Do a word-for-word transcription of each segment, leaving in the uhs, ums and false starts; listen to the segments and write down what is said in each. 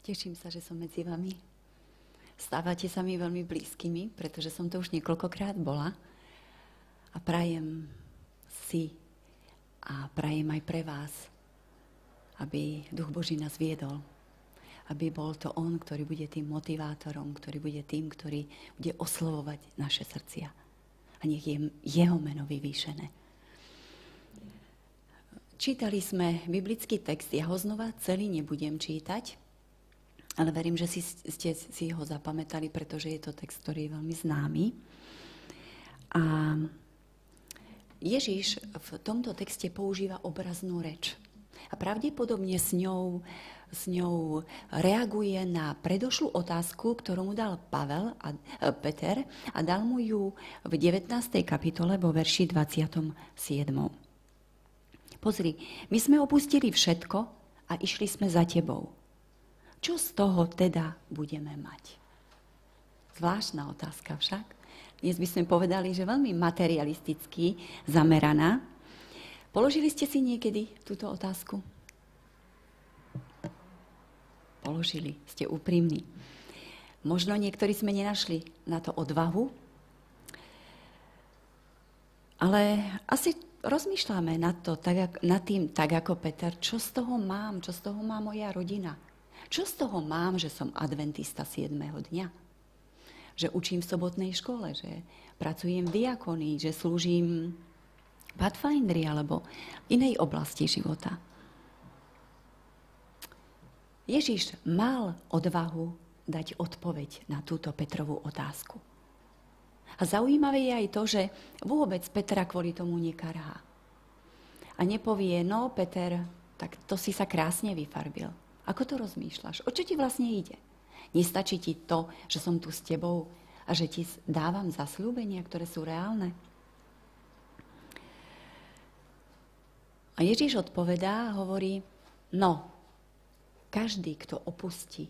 Teším sa, že som medzi vami. Stávate sa mi veľmi blízkymi, pretože som to už niekoľkokrát bola. A prajem si a prajem aj pre vás, aby Duch Boží nás viedol. Aby bol to On, ktorý bude tým motivátorom, ktorý bude tým, ktorý bude oslovovať naše srdcia. A nech je Jeho meno vyvýšené. Čítali sme biblický text, ja ho znova celý nebudem čítať, ale verím, že si, ste si ho zapamätali, pretože je to text, ktorý je veľmi známy. A Ježiš v tomto texte používa obraznú reč. A pravdepodobne s ňou, s ňou reaguje na predošlú otázku, ktorú mu dal Pavel a, e, Peter a dal mu ju v devätnástej kapitole vo verši dvadsiatom siedmom. Pozri, my sme opustili všetko a išli sme za tebou. Čo z toho teda budeme mať? Zvláštna otázka však. Dnes by sme povedali, že veľmi materialisticky zameraná. Položili ste si niekedy túto otázku? Položili, ste úprimní. Možno niektorí sme nenašli na to odvahu, ale asi rozmýšľame nad, to, tak, nad tým tak ako Peter, čo z toho mám, čo z toho má moja rodina. Čo z toho mám, že som adventista siedmeho dňa? Že učím v sobotnej škole, že pracujem v diakonii, že slúžim Pathfinderi alebo inej oblasti života. Ježiš mal odvahu dať odpoveď na túto Petrovú otázku. A zaujímavé je aj to, že vôbec Petra kvôli tomu nekarhá. A nepovie, no Peter, tak to si sa krásne vyfarbil. Ako to rozmýšľaš? O čo ti vlastne ide? Nestačí ti to, že som tu s tebou a že ti dávam zasľúbenia, ktoré sú reálne? A Ježiš odpovedá a hovorí, no, každý, kto opustí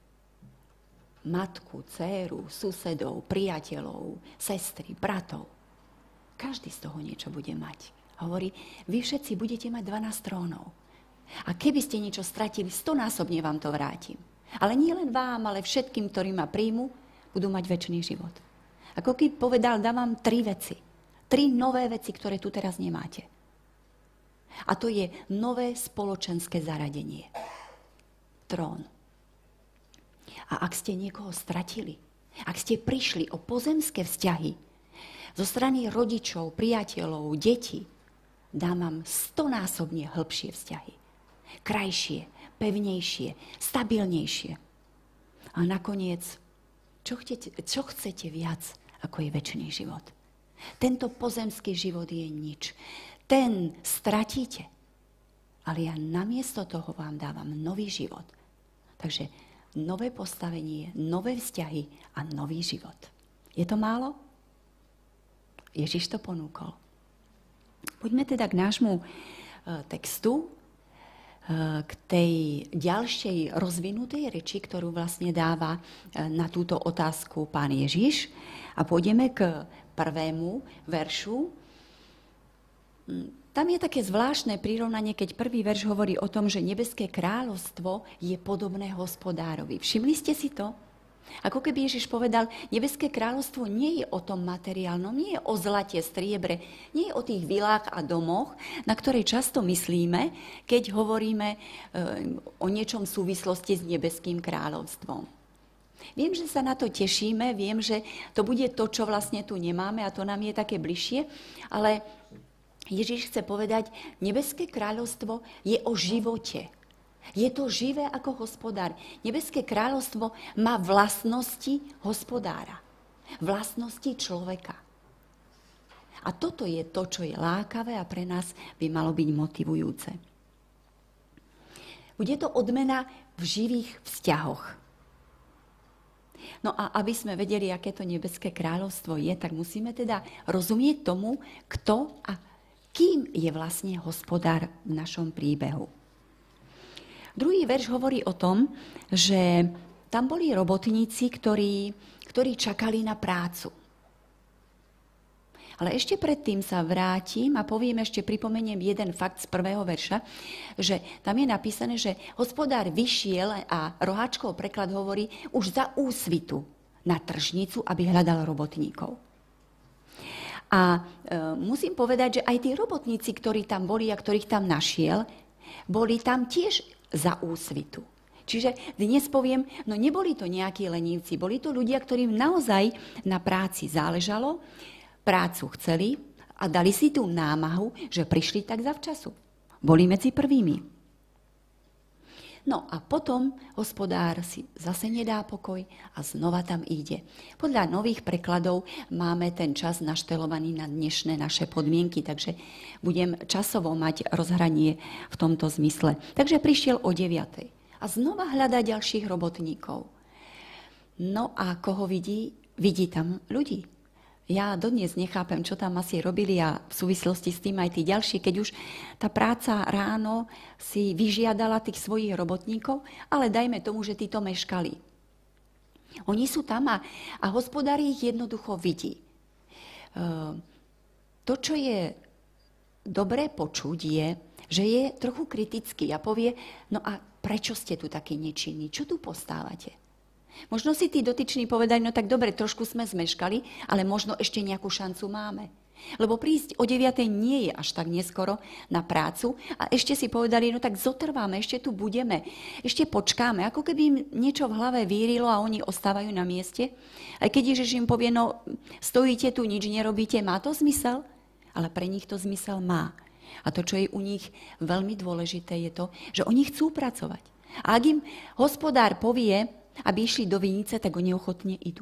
matku, dcéru, susedov, priateľov, sestry, bratov, každý z toho niečo bude mať. Hovorí, vy všetci budete mať dvanásť trónov. A keby ste niečo stratili, stonásobne vám to vrátim. Ale nie len vám, ale všetkým, ktorí ma príjmu, budú mať večný život. Ako keď povedal, dávam tri veci. Tri nové veci, ktoré tu teraz nemáte. A to je nové spoločenské zaradenie. Trón. A ak ste niekoho stratili, ak ste prišli o pozemské vzťahy zo strany rodičov, priateľov, detí, dám vám stonásobne hĺbšie vzťahy. Krajšie, pevnejšie, stabilnejšie. A nakoniec, čo chcete, čo chcete viac, ako je večný život? Tento pozemský život je nič. Ten stratíte. Ale ja namiesto toho vám dávam nový život. Takže nové postavenie, nové vzťahy a nový život. Je to málo? Ježiš to ponúkol. Poďme teda k nášmu textu, k tej ďalšej rozvinutej reči, ktorú vlastne dáva na túto otázku Pán Ježiš. A pôjdeme k prvému veršu. Tam je také zvláštne prirovnanie, keď prvý verš hovorí o tom, že nebeské kráľovstvo je podobné hospodárovi. Všimli ste si to? Ako keby Ježiš povedal, nebeské kráľovstvo nie je o tom materiálnom, nie je o zlate, striebre, nie je o tých vilách a domoch, na ktoré často myslíme, keď hovoríme e, o niečom v súvislosti s nebeským kráľovstvom. Viem, že sa na to tešíme, viem, že to bude to, čo vlastne tu nemáme a to nám je také bližšie, ale Ježiš chce povedať, nebeské kráľovstvo je o živote. Je to živé ako hospodár. Nebeské kráľovstvo má vlastnosti hospodára. Vlastnosti človeka. A toto je to, čo je lákavé a pre nás by malo byť motivujúce. Bude to odmena v živých vzťahoch. No a aby sme vedeli, aké to nebeské kráľovstvo je, tak musíme teda rozumieť tomu, kto a kým je vlastne hospodár v našom príbehu. Druhý verš hovorí o tom, že tam boli robotníci, ktorí, ktorí čakali na prácu. Ale ešte predtým sa vrátim a poviem ešte, pripomeniem jeden fakt z prvého verša, že tam je napísané, že hospodár vyšiel a Roháčkov preklad hovorí už za úsvitu na tržnicu, aby hľadal robotníkov. A e, musím povedať, že aj tí robotníci, ktorí tam boli a ktorých tam našiel, boli tam tiež za úsvitu. Čiže dnes poviem, no neboli to nejakí lenivci, boli to ľudia, ktorým naozaj na práci záležalo, prácu chceli a dali si tú námahu, že prišli tak zavčasu. Boli medzi prvými. No a potom hospodár si zase nedá pokoj a znova tam ide. Podľa nových prekladov máme ten čas naštelovaný na dnešné naše podmienky, takže budem časovo mať rozhranie v tomto zmysle. Takže prišiel o deviatej a znova hľadá ďalších robotníkov. No a koho vidí? Vidí tam ľudí. Ja dodnes nechápem, čo tam asi robili a v súvislosti s tým aj tí ďalší, keď už tá práca ráno si vyžiadala tých svojich robotníkov, ale dajme tomu, že títo meškali. Oni sú tam a, a hospodár ich jednoducho vidí. E, to, čo je dobré počuť, je, že je trochu kritický a povie, no a prečo ste tu takí nečinní? Čo tu postávate? Možno si tí dotyční povedali, no tak dobre, trošku sme zmeškali, ale možno ešte nejakú šancu máme. Lebo prísť o deviatej nie je až tak neskoro na prácu a ešte si povedali, no tak zotrváme, ešte tu budeme, ešte počkáme, ako keby im niečo v hlave vírilo a oni ostávajú na mieste. Aj keď Ježiš im povie, no stojíte tu, nič nerobíte, má to zmysel? Ale pre nich to zmysel má. A to, čo je u nich veľmi dôležité, je to, že oni chcú pracovať. A ak im hospodár povie, aby išli do vinice, tak oni ochotne idú.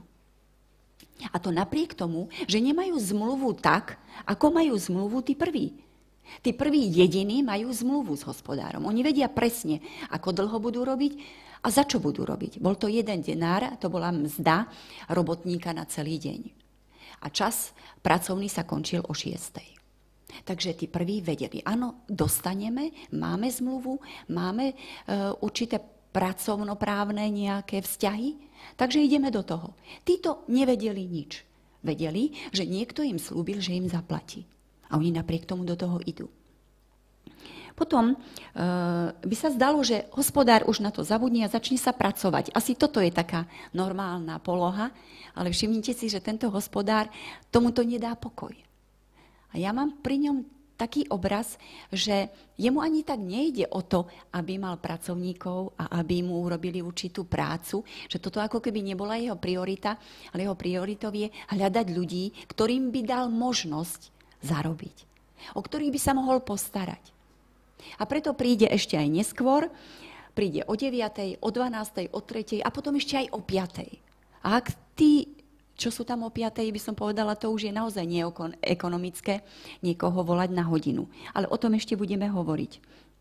A to napriek tomu, že nemajú zmluvu tak, ako majú zmluvu tí prví. Tí prví jediní majú zmluvu s hospodárom. Oni vedia presne, ako dlho budú robiť a za čo budú robiť. Bol to jeden denár, to bola mzda robotníka na celý deň. A čas pracovný sa končil o šiestej. Takže tí prví vedeli, áno, dostaneme, máme zmluvu, máme e, určité pracovnoprávne nejaké vzťahy, takže ideme do toho. Títo nevedeli nič. Vedeli, že niekto im slúbil, že im zaplatí. A oni napriek tomu do toho idú. Potom e, by sa zdalo, že hospodár už na to zabudne a začne sa pracovať. Asi toto je taká normálna poloha, ale všimnite si, že tento hospodár tomuto nedá pokoj. A ja mám pri ňom taký obraz, že jemu ani tak nejde o to, aby mal pracovníkov a aby mu urobili určitú prácu, že toto ako keby nebola jeho priorita, ale jeho prioritou je hľadať ľudí, ktorým by dal možnosť zarobiť, o ktorých by sa mohol postarať. A preto príde ešte aj neskôr, príde o deviatej, o dvanástej, o tretej a potom ešte aj o piatej. A ak tí, čo sú tam o piatej, by som povedala, to už je naozaj neekonomické niekoho volať na hodinu. Ale o tom ešte budeme hovoriť.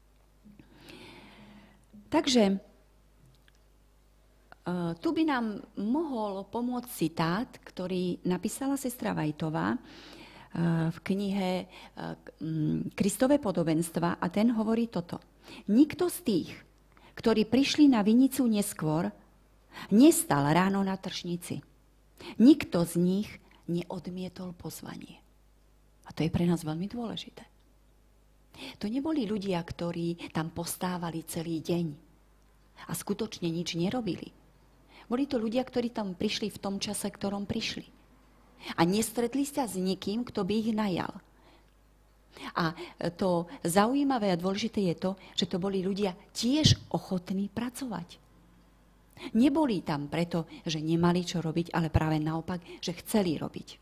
Takže tu by nám mohol pomôcť citát, ktorý napísala sestra Vajtová v knihe Kristové podobenstva a ten hovorí toto. Nikto z tých, ktorí prišli na vinicu neskôr, nestal ráno na tržnici. Nikto z nich neodmietol pozvanie. A to je pre nás veľmi dôležité. To neboli ľudia, ktorí tam postávali celý deň a skutočne nič nerobili. Boli to ľudia, ktorí tam prišli v tom čase, ktorom prišli. A nestretli sa s nikým, kto by ich najal. A to zaujímavé a dôležité je to, že to boli ľudia tiež ochotní pracovať. Neboli tam preto, že nemali čo robiť, ale práve naopak, že chceli robiť.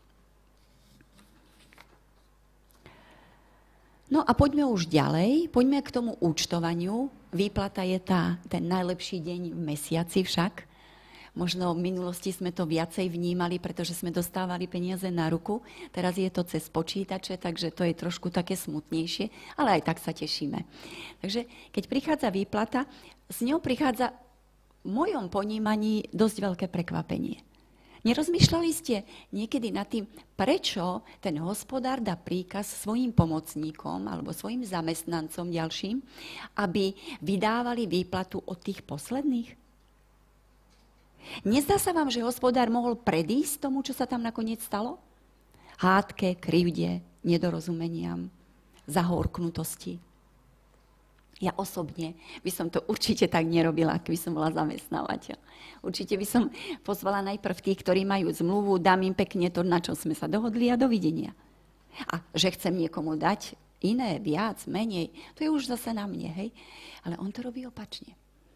No a poďme už ďalej, poďme k tomu účtovaniu. Výplata je tá, ten najlepší deň v mesiaci však. Možno v minulosti sme to viacej vnímali, pretože sme dostávali peniaze na ruku. Teraz je to cez počítače, takže to je trošku také smutnejšie, ale aj tak sa tešíme. Takže keď prichádza výplata, s ňou prichádza v mojom ponímaní dosť veľké prekvapenie. Nerozmýšľali ste niekedy nad tým, prečo ten hospodár dá príkaz svojim pomocníkom alebo svojim zamestnancom ďalším, aby vydávali výplatu od tých posledných? Nezdá sa vám, že hospodár mohol predísť tomu, čo sa tam nakoniec stalo? hádke, krivde, nedorozumeniam, zahorknutosti. Ja osobne by som to určite tak nerobila, ak by som bola zamestnávateľ. Určite by som pozvala najprv tých, ktorí majú zmluvu, dám im pekne to, na čo sme sa dohodli a dovidenia. A že chcem niekomu dať iné, viac, menej, to je už zase na mne, hej? Ale on to robí opačne.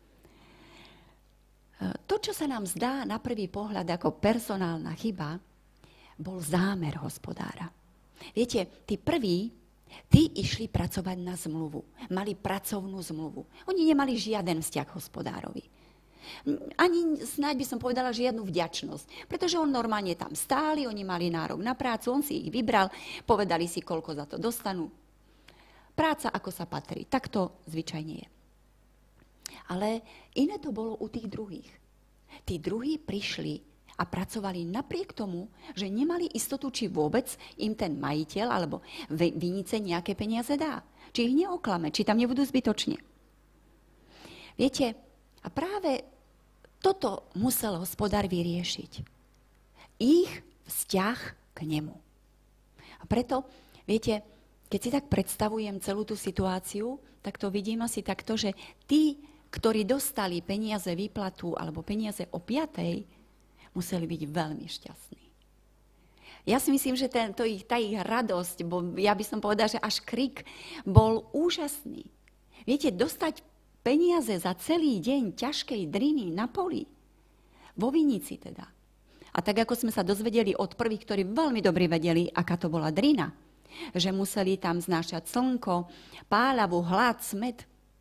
To, čo sa nám zdá na prvý pohľad ako personálna chyba, bol zámer hospodára. Viete, tí prví, tí išli pracovať na zmluvu. Mali pracovnú zmluvu. Oni nemali žiaden vzťah hospodárovi. Ani snáď by som povedala žiadnu vďačnosť. Pretože on normálne tam stáli, oni mali nárok na prácu, on si ich vybral, povedali si, koľko za to dostanú. Práca, ako sa patrí. Tak to zvyčajne je. Ale iné to bolo u tých druhých. Tí druhí prišli a pracovali napriek tomu, že nemali istotu, či vôbec im ten majiteľ alebo vinice nejaké peniaze dá. Či ich neoklame, či tam nebudú zbytočne. Viete, a práve toto musel hospodár vyriešiť. Ich vzťah k nemu. A preto, viete, keď si tak predstavujem celú tú situáciu, tak to vidím asi takto, že tí, ktorí dostali peniaze výplatu alebo peniaze o piatej, museli byť veľmi šťastní. Ja si myslím, že ten, to ich, tá ich radosť, bo ja by som povedala, že až krik, bol úžasný. Viete, dostať peniaze za celý deň ťažkej driny na poli, vo vinici teda. A tak, ako sme sa dozvedeli od prvých, ktorí veľmi dobre vedeli, aká to bola drina, že museli tam znášať slnko, páľavu, hlad, smäd,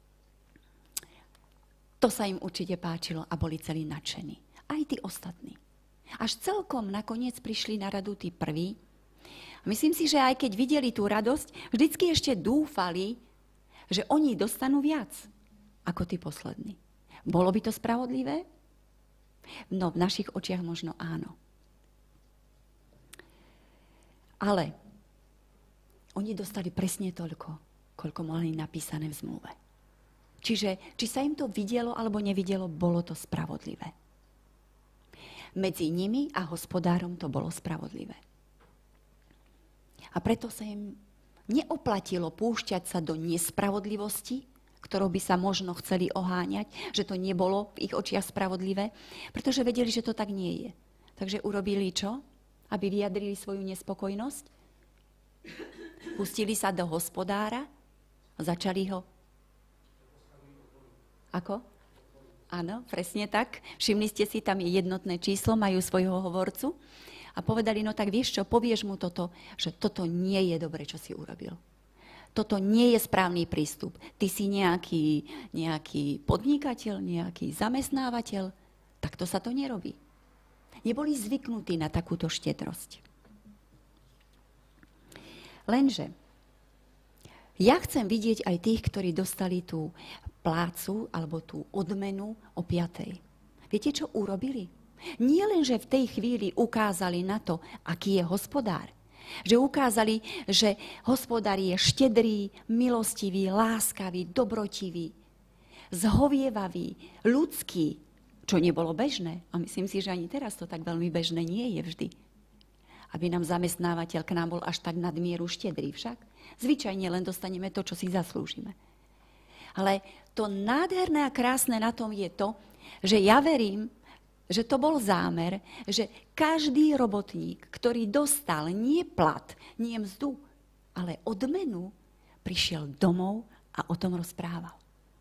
to sa im určite páčilo a boli celí nadšení. Aj tí ostatní. Až celkom nakoniec prišli na radu tí prví. Myslím si, že aj keď videli tú radosť, vždycky ešte dúfali, že oni dostanú viac ako tí poslední. Bolo by to spravodlivé? No, v našich očiach možno áno. Ale oni dostali presne toľko, koľko mali napísané v zmluve. Čiže, či sa im to videlo alebo nevidelo, bolo to spravodlivé. Medzi nimi a hospodárom to bolo spravodlivé. A preto sa im neoplatilo púšťať sa do nespravodlivosti, ktorou by sa možno chceli oháňať, že to nebolo v ich očiach spravodlivé, pretože vedeli, že to tak nie je. Takže urobili čo? Aby vyjadrili svoju nespokojnosť? Pustili sa do hospodára a začali ho. Ako? Áno, presne tak. Všimli ste si, tam je jednotné číslo, majú svojho hovorcu a povedali, no tak vieš čo, povieš mu toto, že toto nie je dobre, čo si urobil. Toto nie je správny prístup. Ty si nejaký, nejaký podnikateľ, nejaký zamestnávateľ, takto sa to nerobí. Neboli zvyknutí na takúto štedrosť. Lenže ja chcem vidieť aj tých, ktorí dostali tú plácu alebo tú odmenu o piatej. Viete, čo urobili? Nie len, že v tej chvíli ukázali na to, aký je hospodár. Že ukázali, že hospodár je štedrý, milostivý, láskavý, dobrotivý, zhovievavý, ľudský, čo nebolo bežné. A myslím si, že ani teraz to tak veľmi bežné nie je vždy. Aby nám zamestnávateľ k nám bol až tak nadmieru štedrý však. Zvyčajne len dostaneme to, čo si zaslúžime. Ale to nádherné a krásne na tom je to, že ja verím, že to bol zámer, že každý robotník, ktorý dostal nie plat, nie mzdu, ale odmenu, prišiel domov a o tom rozprával.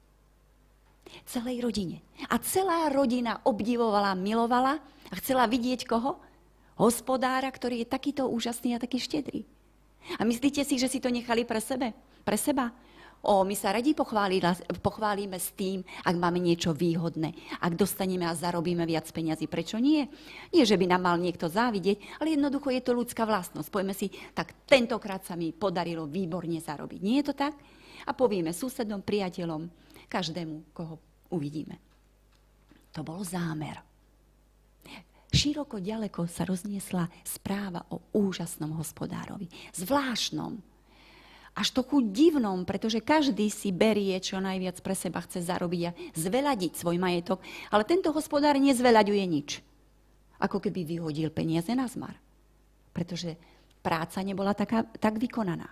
Celej rodine. A celá rodina obdivovala, milovala a chcela vidieť koho? Hospodára, ktorý je takýto úžasný a taký štedrý. A myslíte si, že si to nechali pre sebe? Pre seba? O, my sa radi pochválime s tým, ak máme niečo výhodné, ak dostaneme a zarobíme viac peňazí. Prečo nie? Nie, že by nám mal niekto závidieť, ale jednoducho je to ľudská vlastnosť. Povieme si, tak tentokrát sa mi podarilo výborne zarobiť. Nie je to tak? A povieme susedom, priateľom, každému, koho uvidíme. To bol zámer. Široko ďaleko sa rozniesla správa o úžasnom hospodárovi. Zvláštnom. Až trochu divnom, pretože každý si berie, čo najviac pre seba chce zarobiť a zveľadiť svoj majetok, ale tento hospodár nezveľaďuje nič. Ako keby vyhodil peniaze na zmar. Pretože práca nebola taká, tak vykonaná.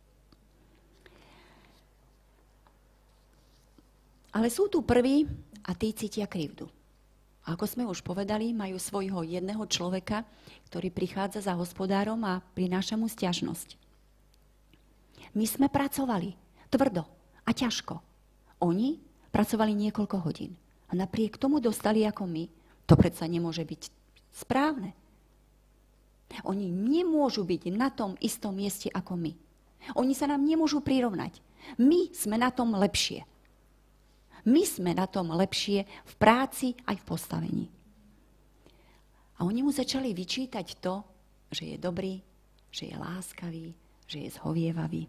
Ale sú tu prví a tí cítia krivdu. A ako sme už povedali, majú svojho jedného človeka, ktorý prichádza za hospodárom a prináša mu sťažnosť. My sme pracovali tvrdo a ťažko. Oni pracovali niekoľko hodín. A napriek tomu dostali ako my. To predsa nemôže byť správne. Oni nemôžu byť na tom istom mieste ako my. Oni sa nám nemôžu prirovnať. My sme na tom lepšie. My sme na tom lepšie v práci aj v postavení. A oni mu začali vyčítať to, že je dobrý, že je láskavý, že je zhovievavý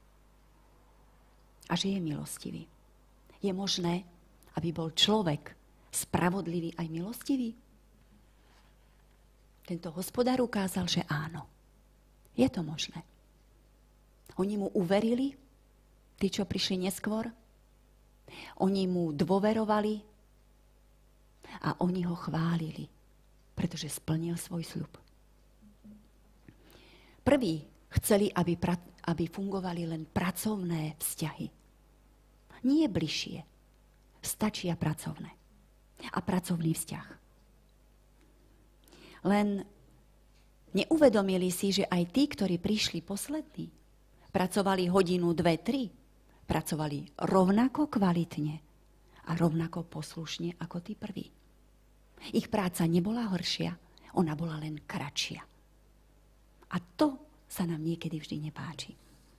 a že je milostivý. Je možné, aby bol človek spravodlivý aj milostivý? Tento hospodár ukázal, že áno. Je to možné. Oni mu uverili, tí, čo prišli neskôr, oni mu dôverovali a oni ho chválili, pretože splnil svoj sľub. Prví chceli, aby, pra, aby fungovali len pracovné vzťahy. Nie bližšie. Stačia pracovné. A pracovný vzťah. Len neuvedomili si, že aj tí, ktorí prišli poslední, pracovali hodinu, dve, tri, pracovali rovnako kvalitne a rovnako poslušne ako tí prví. Ich práca nebola horšia, ona bola len kratšia. A to sa nám niekedy vždy nepáči.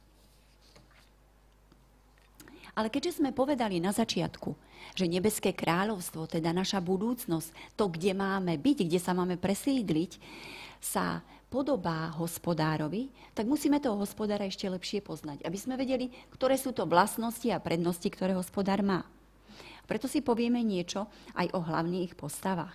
Ale keďže sme povedali na začiatku, že nebeské kráľovstvo, teda naša budúcnosť, to, kde máme byť, kde sa máme presídliť, sa podobá hospodárovi, tak musíme toho hospodára ešte lepšie poznať, aby sme vedeli, ktoré sú to vlastnosti a prednosti, ktoré hospodár má. Preto si povieme niečo aj o hlavných postavách.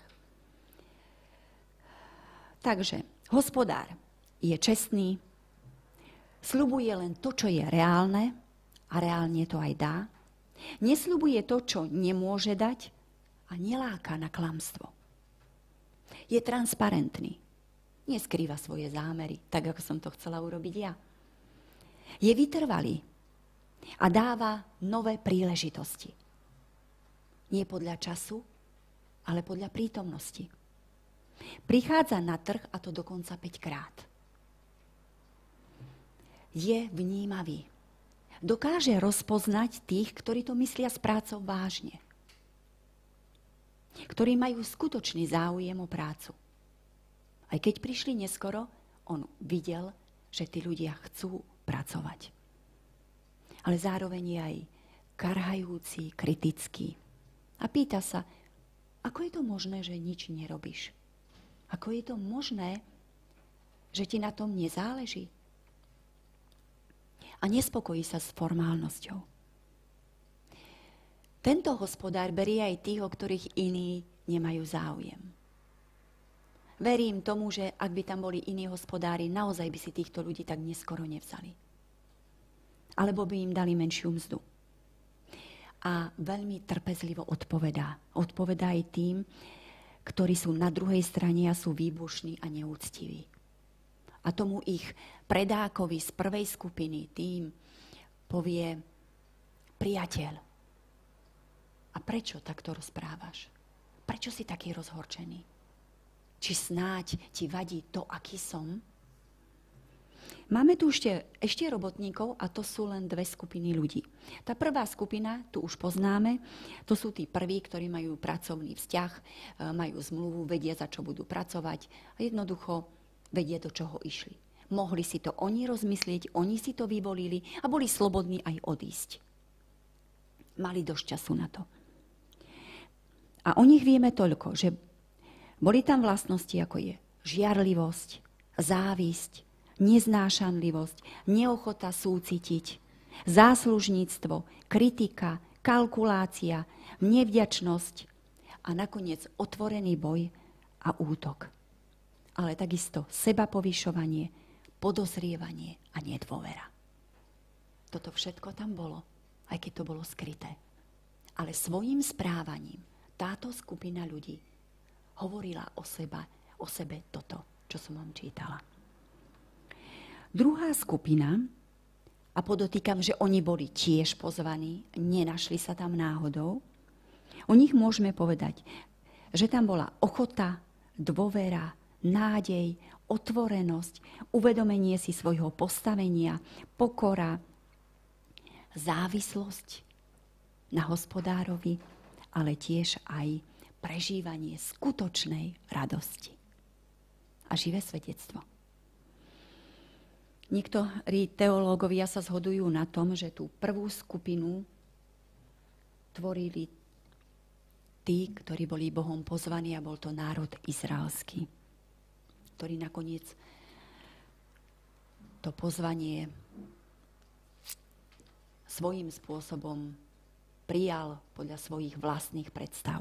Takže hospodár je čestný, sľubuje len to, čo je reálne a reálne to aj dá. Nesľubuje to, čo nemôže dať a neláka na klamstvo. Je transparentný. Neskrýva svoje zámery, tak ako som to chcela urobiť ja. Je vytrvalý a dáva nové príležitosti. Nie podľa času, ale podľa prítomnosti. Prichádza na trh a to dokonca päť krát. Je vnímavý. Dokáže rozpoznať tých, ktorí to myslia s prácou vážne. Ktorí majú skutočný záujem o prácu. Aj keď prišli neskoro, on videl, že tí ľudia chcú pracovať. Ale zároveň je aj karhajúci, kritický. A pýta sa, ako je to možné, že nič nerobíš? Ako je to možné, že ti na tom nezáleží? A nespokojí sa s formálnosťou. Tento hospodár berie aj tých, o ktorých iní nemajú záujem. Verím tomu, že ak by tam boli iní hospodári, naozaj by si týchto ľudí tak neskoro nevzali. Alebo by im dali menšiu mzdu. A veľmi trpezlivo odpovedá. Odpovedá aj tým, ktorí sú na druhej strane a sú výbušní a neúctiví. A tomu ich predákovi z prvej skupiny tým povie priateľ. A prečo takto rozprávaš? Prečo si taký rozhorčený? Či snáď ti vadí to, aký som? Máme tu ešte, ešte robotníkov a to sú len dve skupiny ľudí. Tá prvá skupina, tu už poznáme, to sú tí prví, ktorí majú pracovný vzťah, majú zmluvu, vedia, za čo budú pracovať a jednoducho vedia, do čoho išli. Mohli si to oni rozmyslieť, oni si to vyvolili a boli slobodní aj odísť. Mali dosť času na to. A o nich vieme toľko, že boli tam vlastnosti, ako je žiarlivosť, závisť, neznášanlivosť, neochota súcitiť, záslužníctvo, kritika, kalkulácia, nevďačnosť a nakoniec otvorený boj a útok. Ale takisto sebapovyšovanie, podozrievanie a nedôvera. Toto všetko tam bolo, aj keď to bolo skryté. Ale svojím správaním táto skupina ľudí hovorila o seba, o sebe toto, čo som vám čítala. Druhá skupina, a podotýkam, že oni boli tiež pozvaní, nenašli sa tam náhodou, o nich môžeme povedať, že tam bola ochota, dôvera, nádej, otvorenosť, uvedomenie si svojho postavenia, pokora, závislosť na Hospodárovi, ale tiež aj prežívanie skutočnej radosti a živé svedectvo. Niektorí teológovia sa zhodujú na tom, že tú prvú skupinu tvorili tí, ktorí boli Bohom pozvaní, a bol to národ izraelský, ktorý nakoniec to pozvanie svojím spôsobom prijal podľa svojich vlastných predstav.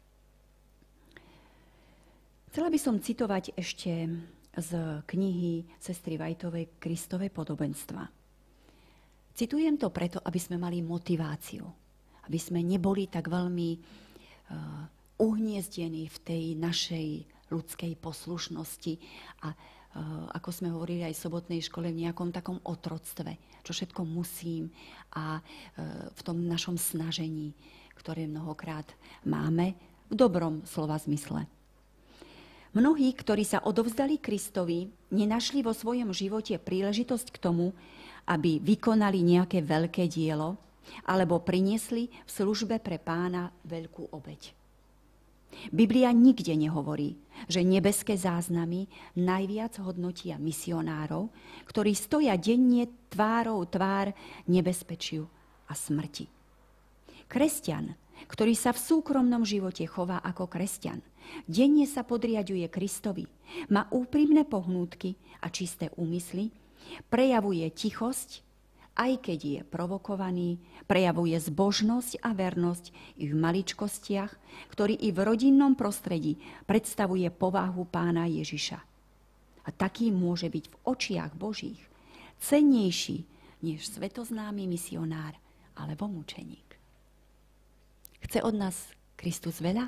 Chcela by som citovať ešte z knihy sestry Whiteovej Kristove podobenstva. Citujem to preto, aby sme mali motiváciu, aby sme neboli tak veľmi uh, uhniezdení v tej našej ľudskej poslušnosti a uh, ako sme hovorili aj v sobotnej škole, v nejakom takom otroctve, čo všetko musím a uh, v tom našom snažení, ktoré mnohokrát máme v dobrom slova zmysle. Mnohí, ktorí sa odovzdali Kristovi, nenašli vo svojom živote príležitosť k tomu, aby vykonali nejaké veľké dielo alebo priniesli v službe pre Pána veľkú obeť. Biblia nikde nehovorí, že nebeské záznamy najviac hodnotia misionárov, ktorí stoja denne tvárou tvár nebezpečiu a smrti. Kresťan, ktorý sa v súkromnom živote chová ako kresťan, denne sa podriaďuje Kristovi, má úprimné pohnútky a čisté úmysly, prejavuje tichosť, aj keď je provokovaný, prejavuje zbožnosť a vernosť i v maličkostiach, ktorý i v rodinnom prostredí predstavuje povahu Pána Ježiša. A taký môže byť v očiach Božích cennejší než svetoznámy misionár alebo mučeník. Chce od nás Kristus veľa?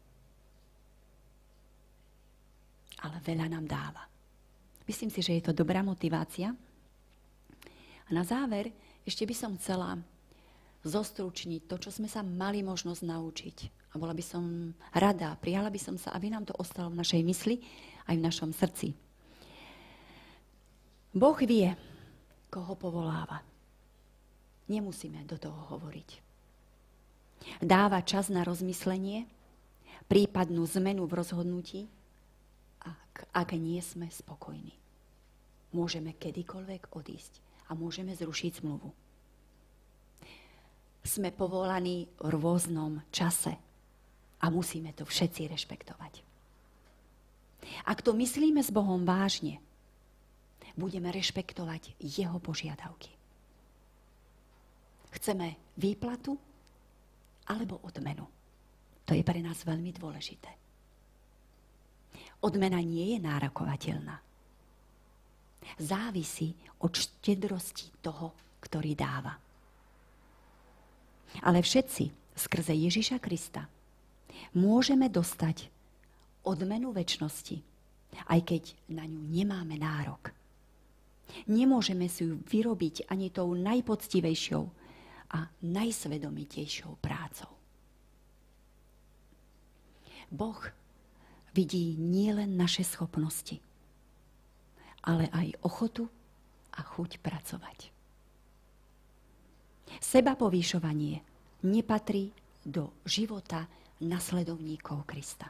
Ale veľa nám dáva. Myslím si, že je to dobrá motivácia. A na záver ešte by som chcela zostručniť to, čo sme sa mali možnosť naučiť. A bola by som rada, prijala by som sa, aby nám to ostalo v našej mysli aj v našom srdci. Boh vie, koho povoláva. Nemusíme do toho hovoriť. Dáva čas na rozmyslenie, prípadnú zmenu v rozhodnutí, ak, ak nie sme spokojní. Môžeme kedykoľvek odísť a môžeme zrušiť zmluvu. Sme povolaní v rôznom čase a musíme to všetci rešpektovať. Ak to myslíme s Bohom vážne, budeme rešpektovať jeho požiadavky. Chceme výplatu alebo odmenu. To je pre nás veľmi dôležité. Odmena nie je nárokovateľná. Závisí od štedrosti toho, ktorý dáva. Ale všetci skrze Ježiša Krista môžeme dostať odmenu večnosti, aj keď na ňu nemáme nárok. Nemôžeme si ju vyrobiť ani tou najpoctivejšou a najsvedomitejšou prácou. Boh vidí nielen naše schopnosti, ale aj ochotu a chuť pracovať. Sebapovýšovanie nepatrí do života nasledovníkov Krista.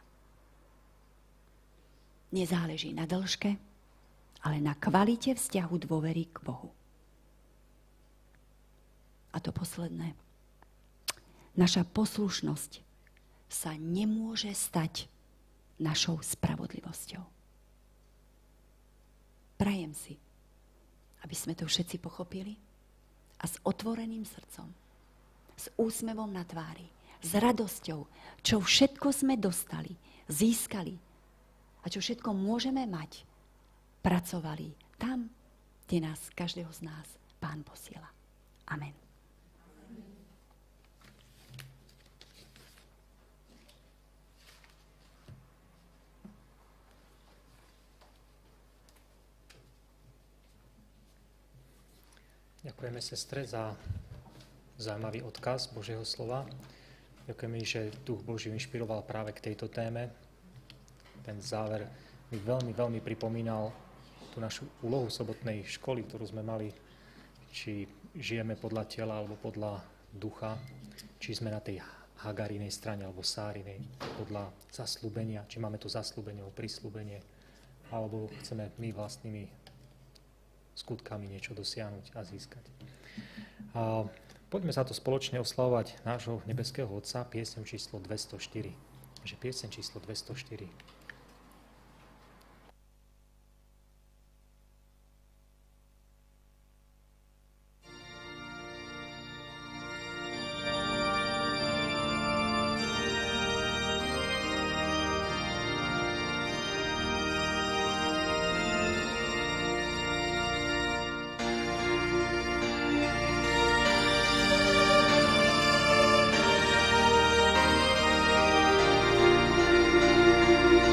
Nezáleží na dĺžke, ale na kvalite vzťahu dôvery k Bohu. A to posledné. Naša poslušnosť sa nemôže stať našou spravodlivosťou. Prajem si, aby sme to všetci pochopili a s otvoreným srdcom, s úsmevom na tvári, s radosťou, čo všetko sme dostali, získali a čo všetko môžeme mať, pracovali tam, kde nás, každého z nás, Pán posiela. Amen. Ďakujeme, sestre, za zaujímavý odkaz Božieho slova. Ďakujeme, že Duch Boží inšpiroval práve k tejto téme. Ten záver mi veľmi, veľmi pripomínal tú našu úlohu sobotnej školy, ktorú sme mali, či žijeme podľa tela alebo podľa ducha, či sme na tej Hagarinej strane alebo Sárinej, podľa zasľúbenia, či máme to zasľúbenie alebo prisľúbenie, alebo chceme my vlastnými skutkami niečo dosiahnuť a získať. A poďme sa to spoločne oslavovať nášho nebeského Otca, pieseň číslo dvestoštyri. Takže pieseň číslo dvestoštyri. Thank you.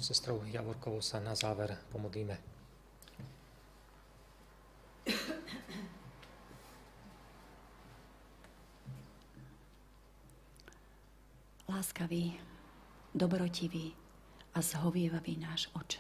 sestrou Javorkovou sa na záver pomodlíme. Láskavý, dobrotivý a zhovievavý náš Oče.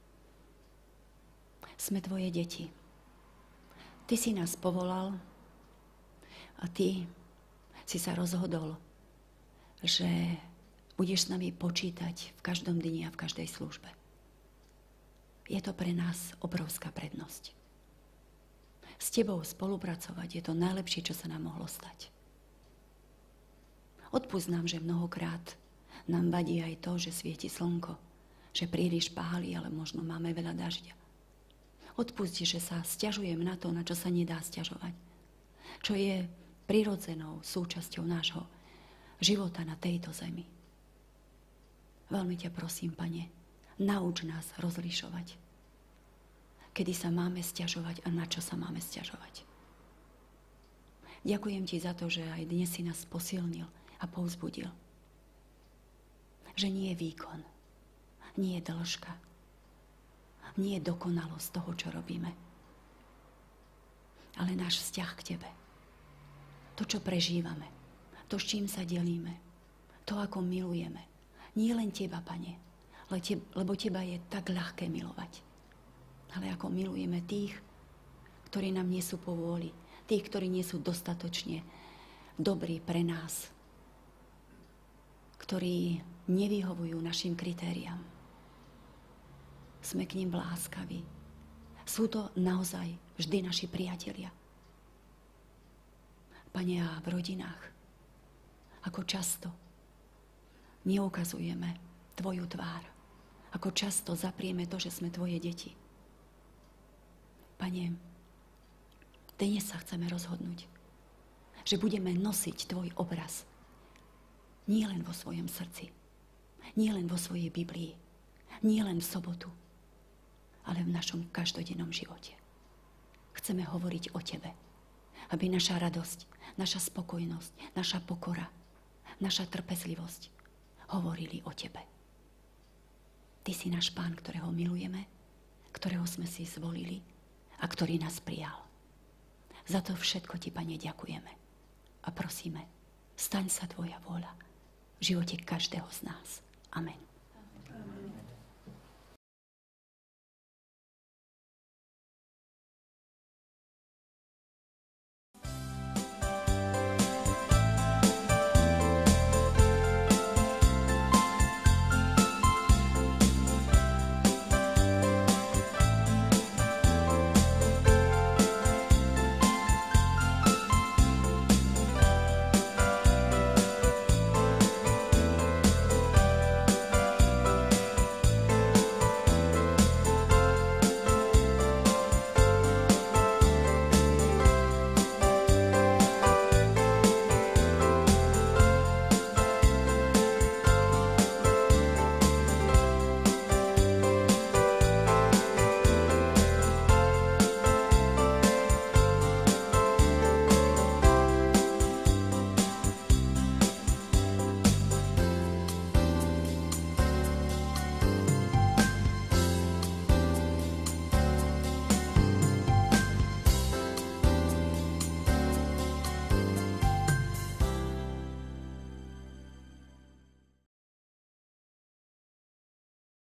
Sme tvoje deti. Ty si nás povolal a ty si sa rozhodol, že budeš s nami počítať v každom dni a v každej službe. Je to pre nás obrovská prednosť. S tebou spolupracovať je to najlepšie, čo sa nám mohlo stať. Odpusť nám, že mnohokrát nám vadí aj to, že svieti slnko, že príliš páli, ale možno máme veľa dažďa. Odpusť, že sa sťažujem na to, na čo sa nedá sťažovať. Čo je prirodzenou súčasťou nášho života na tejto zemi. Veľmi ťa prosím, Pane, nauč nás rozlišovať, kedy sa máme sťažovať a na čo sa máme sťažovať. Ďakujem ti za to, že aj dnes si nás posilnil a povzbudil. Že nie je výkon, nie je dĺžka, nie je dokonalosť toho, čo robíme, ale náš vzťah k tebe. To, čo prežívame, to, s čím sa delíme, to, ako milujeme. Nie len teba, Pane, lebo teba je tak ľahké milovať. Ale ako milujeme tých, ktorí nám nie sú po vôli, tých, ktorí nie sú dostatočne dobrí pre nás, ktorí nevyhovujú našim kritériám. Sme k nim láskaví. Sú to naozaj vždy naši priatelia. Pane, a v rodinách, ako často neukazujeme tvoju tvár, ako často zaprieme to, že sme tvoje deti. Pane, dnes sa chceme rozhodnúť, že budeme nosiť tvoj obraz nie len vo svojom srdci, nie len vo svojej Biblii, nie len v sobotu, ale v našom každodennom živote. Chceme hovoriť o tebe, aby naša radosť, naša spokojnosť, naša pokora, naša trpezlivosť hovorili o tebe. Ty si náš Pán, ktorého milujeme, ktorého sme si zvolili a ktorý nás prijal. Za to všetko ti, Pane, ďakujeme a prosíme, staň sa tvoja vôľa v živote každého z nás. Amen.